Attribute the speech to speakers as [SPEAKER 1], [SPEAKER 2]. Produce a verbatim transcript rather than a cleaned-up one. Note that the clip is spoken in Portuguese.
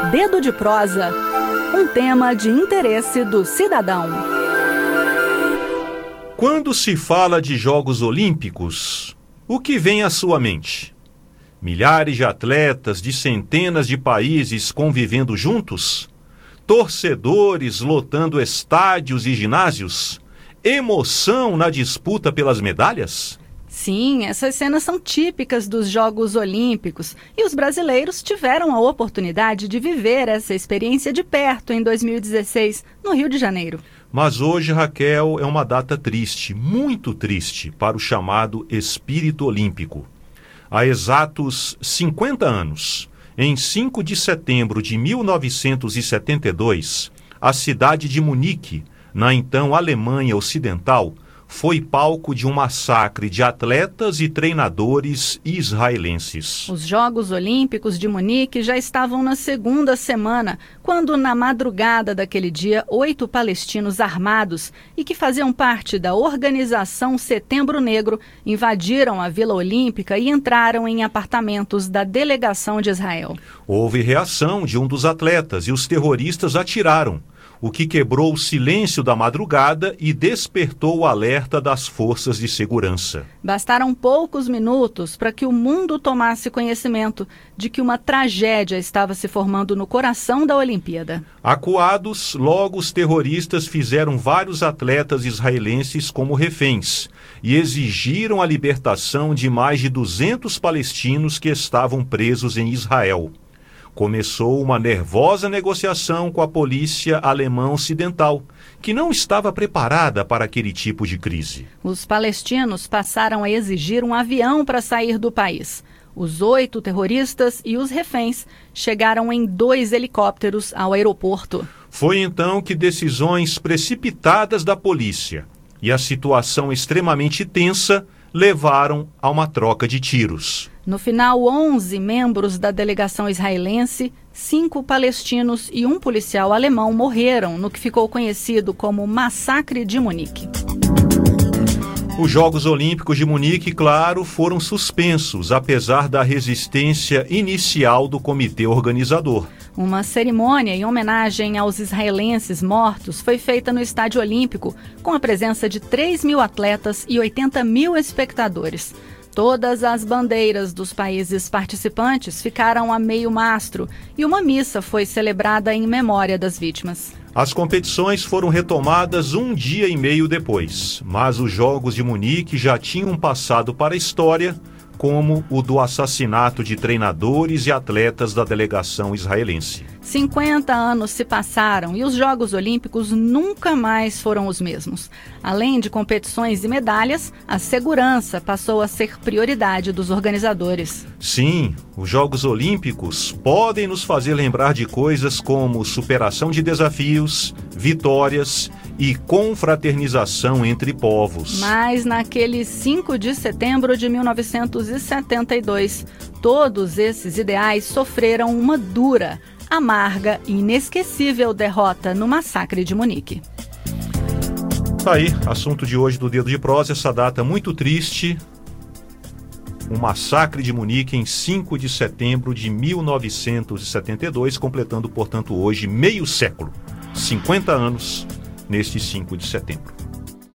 [SPEAKER 1] Dedo de prosa, um tema de interesse do cidadão.
[SPEAKER 2] Quando se fala de Jogos Olímpicos, o que vem à sua mente? Milhares de atletas de centenas de países convivendo juntos? Torcedores lotando estádios e ginásios? Emoção na disputa pelas medalhas?
[SPEAKER 1] Sim, essas cenas são típicas dos Jogos Olímpicos e os brasileiros tiveram a oportunidade de viver essa experiência de perto em dois mil e dezesseis, no Rio de Janeiro.
[SPEAKER 2] Mas hoje, Raquel, é uma data triste, muito triste, para o chamado espírito olímpico. Há exatos cinquenta anos, em cinco de setembro de mil novecentos e setenta e dois, a cidade de Munique, na então Alemanha Ocidental, foi palco de um massacre de atletas e treinadores israelenses.
[SPEAKER 1] Os Jogos Olímpicos de Munique já estavam na segunda semana, quando, na madrugada daquele dia, oito palestinos armados e que faziam parte da organização Setembro Negro invadiram a Vila Olímpica e entraram em apartamentos da delegação de Israel.
[SPEAKER 2] Houve reação de um dos atletas e os terroristas atiraram, o que quebrou o silêncio da madrugada e despertou o alerta das forças de segurança.
[SPEAKER 1] Bastaram poucos minutos para que o mundo tomasse conhecimento de que uma tragédia estava se formando no coração da Olimpíada.
[SPEAKER 2] Acuados, logo os terroristas fizeram vários atletas israelenses como reféns e exigiram a libertação de mais de duzentos palestinos que estavam presos em Israel. Começou uma nervosa negociação com a polícia alemã ocidental, que não estava preparada para aquele tipo de crise.
[SPEAKER 1] Os palestinos passaram a exigir um avião para sair do país. Os oito terroristas e os reféns chegaram em dois helicópteros ao aeroporto.
[SPEAKER 2] Foi então que decisões precipitadas da polícia e a situação extremamente tensa levaram a uma troca de tiros.
[SPEAKER 1] No final, onze membros da delegação israelense, cinco palestinos e um policial alemão morreram no que ficou conhecido como Massacre de Munique.
[SPEAKER 2] Os Jogos Olímpicos de Munique, claro, foram suspensos, apesar da resistência inicial do comitê organizador.
[SPEAKER 1] Uma cerimônia em homenagem aos israelenses mortos foi feita no Estádio Olímpico, com a presença de três mil atletas e oitenta mil espectadores. Todas as bandeiras dos países participantes ficaram a meio mastro e uma missa foi celebrada em memória das vítimas.
[SPEAKER 2] As competições foram retomadas um dia e meio depois, mas os Jogos de Munique já tinham passado para a história como o do assassinato de treinadores e atletas da delegação israelense.
[SPEAKER 1] cinquenta anos se passaram e os Jogos Olímpicos nunca mais foram os mesmos. Além de competições e medalhas, a segurança passou a ser prioridade dos organizadores.
[SPEAKER 2] Sim, os Jogos Olímpicos podem nos fazer lembrar de coisas como superação de desafios, vitórias e confraternização entre povos.
[SPEAKER 1] Mas naquele cinco de setembro de mil novecentos e setenta e dois, todos esses ideais sofreram uma dura, amarga e inesquecível derrota no Massacre de Munique.
[SPEAKER 2] Tá aí, assunto de hoje do Dedo de Prosa, essa data muito triste. O Massacre de Munique em cinco de setembro de mil novecentos e setenta e dois, completando, portanto, hoje meio século, cinquenta anos, neste cinco de setembro.